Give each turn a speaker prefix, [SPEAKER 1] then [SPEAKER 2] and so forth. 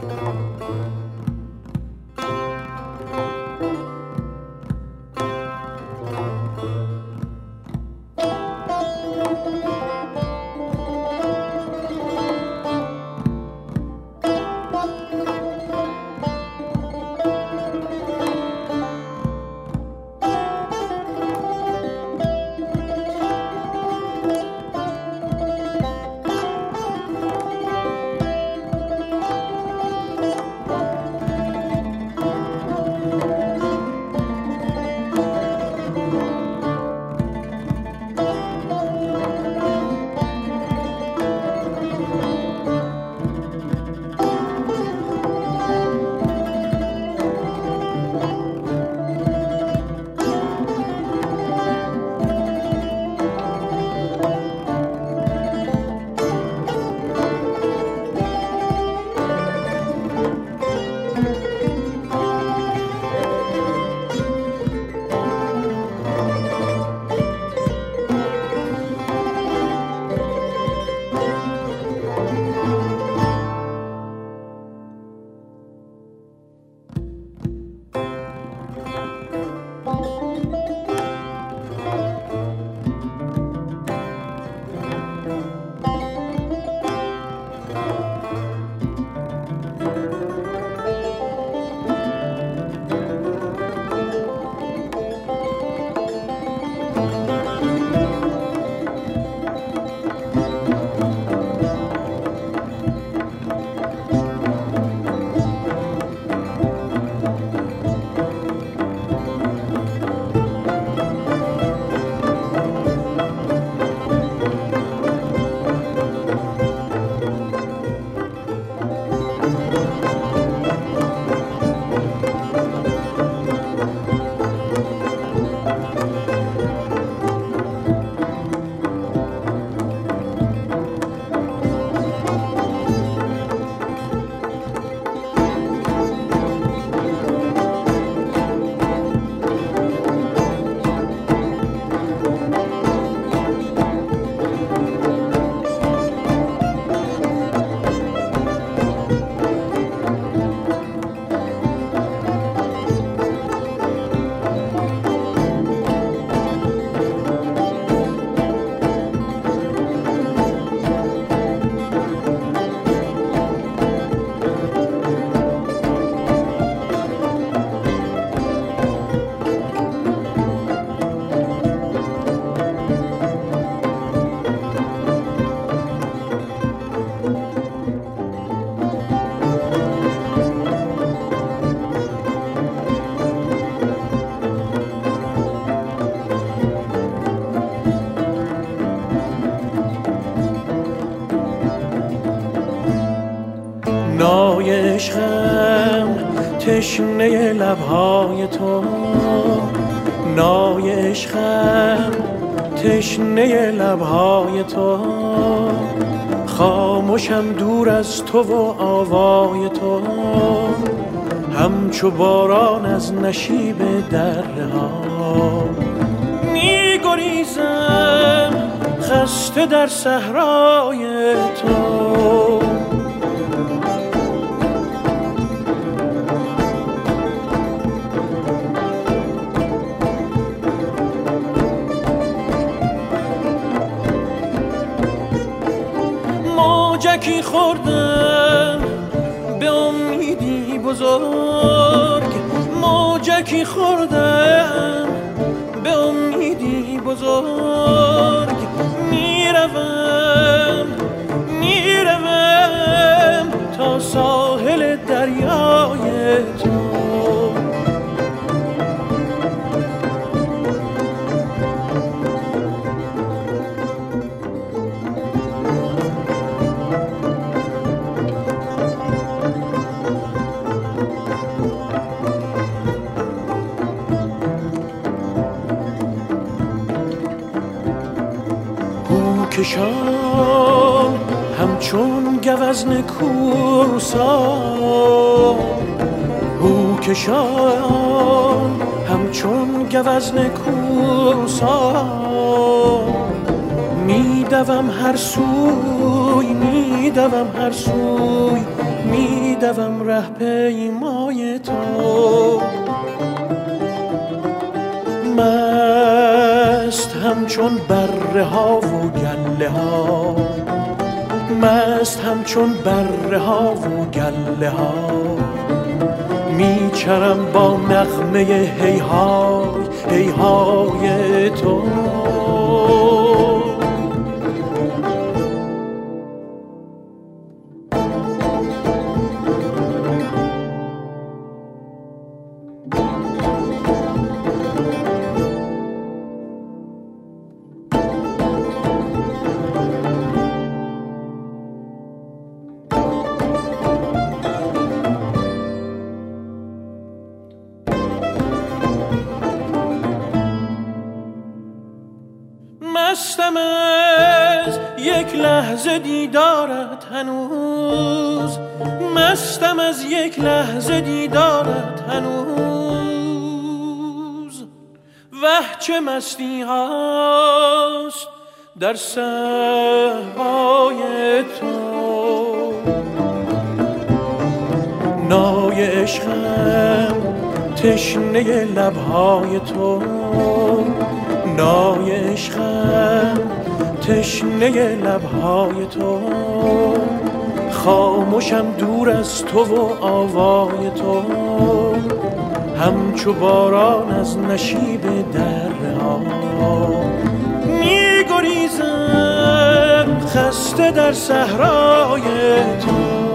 [SPEAKER 1] نای عشقم تشنه لبهای تو، نای عشقم تشنه لبهای تو، خاموشم دور از تو و آوای تو، همچو باران از نشیب دره ها می گریزم خسته در صحرای تو. موجکی خوردم به امیدی بزرگ، موجکی خوردم به امیدی بزرگ، میروم تا ساحل دریای تو. کشان همچون گوزن کوهسار، هو کشان همچون گوزن کوهسار، میدوم هر سوی، میدوم هر سوی، میدوم ره پیمای تو. مست همچون بره ها و گله ها، مست همچون بره ها و گله ها، میچرم با نغمه هیهای هیهای تو. مستم از یک لحظه دیدارت هنوز، مستم از یک لحظه دیدارت هنوز. وه چه مستی هاست در صحرای تو. نای عشقم تشنه لبهای تو، نای عشقم تشنه لبهای تو. خاموشم دور از تو و آوای تو، همچو باران از نشیب درها. می‌گریزم خسته در صحرای تو.